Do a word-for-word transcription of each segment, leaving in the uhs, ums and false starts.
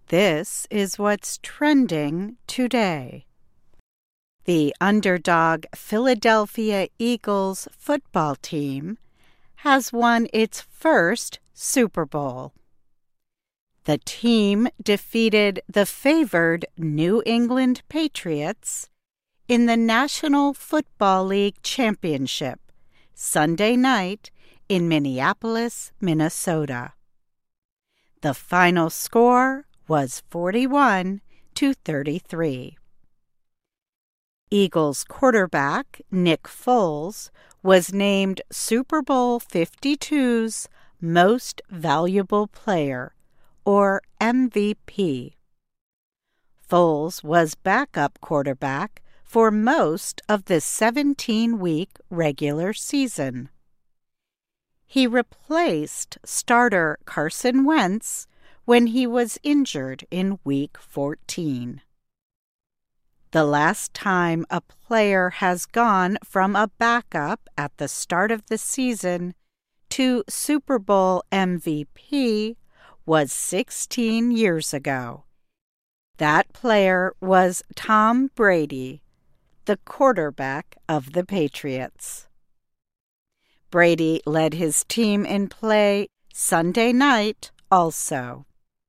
This is what's trending today. The underdog Philadelphia Eagles football team has won its first Super Bowl. The team defeated the favored New England Patriots in the National Football League Championship Sunday night in Minneapolis, Minnesota. The final score was forty-one to thirty-three. Eagles quarterback Nick Foles was named Super Bowl fifty-two's Most Valuable Player, or M V P. Foles was backup quarterback for most of the seventeen-week regular season. He replaced starter Carson Wentz when he was injured in Week fourteen. The last time a player has gone from a backup at the start of the season to Super Bowl M V P was sixteen years ago. That player was Tom Brady, the quarterback of the Patriots. Brady led his team in play Sunday night also.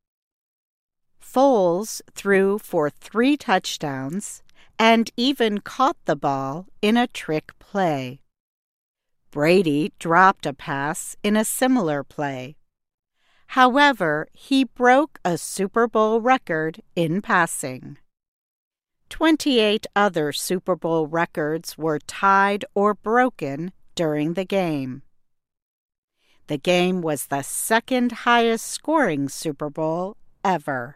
Foles threw for three touchdowns and even caught the ball in a trick play. Brady dropped a pass in a similar play. However, he broke a Super Bowl record in passing. twenty-eight other Super Bowl records were tied or broken during the game. The game was the second highest scoring Super Bowl ever.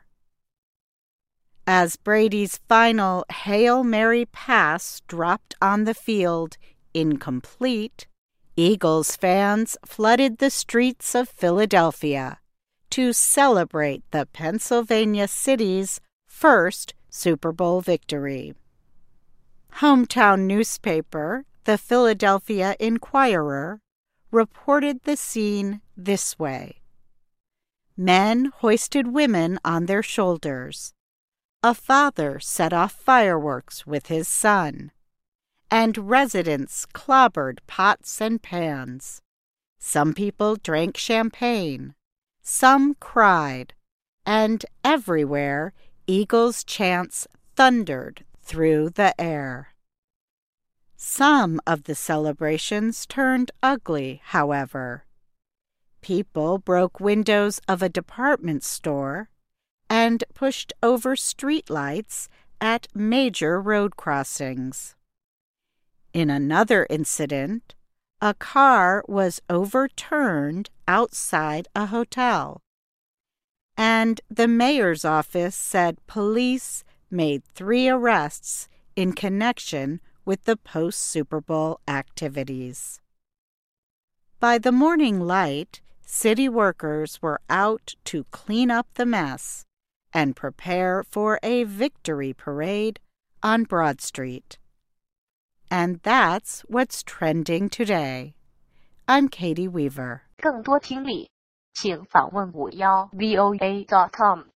As Brady's final Hail Mary pass dropped on the field incomplete, Eagles fans flooded the streets of Philadelphia to celebrate the Pennsylvania city's first Super Bowl victory. Hometown newspaper, the Philadelphia Inquirer, reported the scene this way. Men hoisted women on their shoulders. A father set off fireworks with his son, and residents clobbered pots and pans. Some people drank champagne, some cried, and everywhere Eagles chants thundered through the air. Some of the celebrations turned ugly, however. People broke windows of a department store and pushed over streetlights at major road crossings. In another incident, a car was overturned outside a hotel, and the mayor's office said police made three arrests in connection with the post-Super Bowl activities. By the morning light, city workers were out to clean up the mess and prepare for a victory parade on Broad Street. And that's what's trending today. I'm Katie Weaver. 更多听力，请访问五幺 V O A dot com。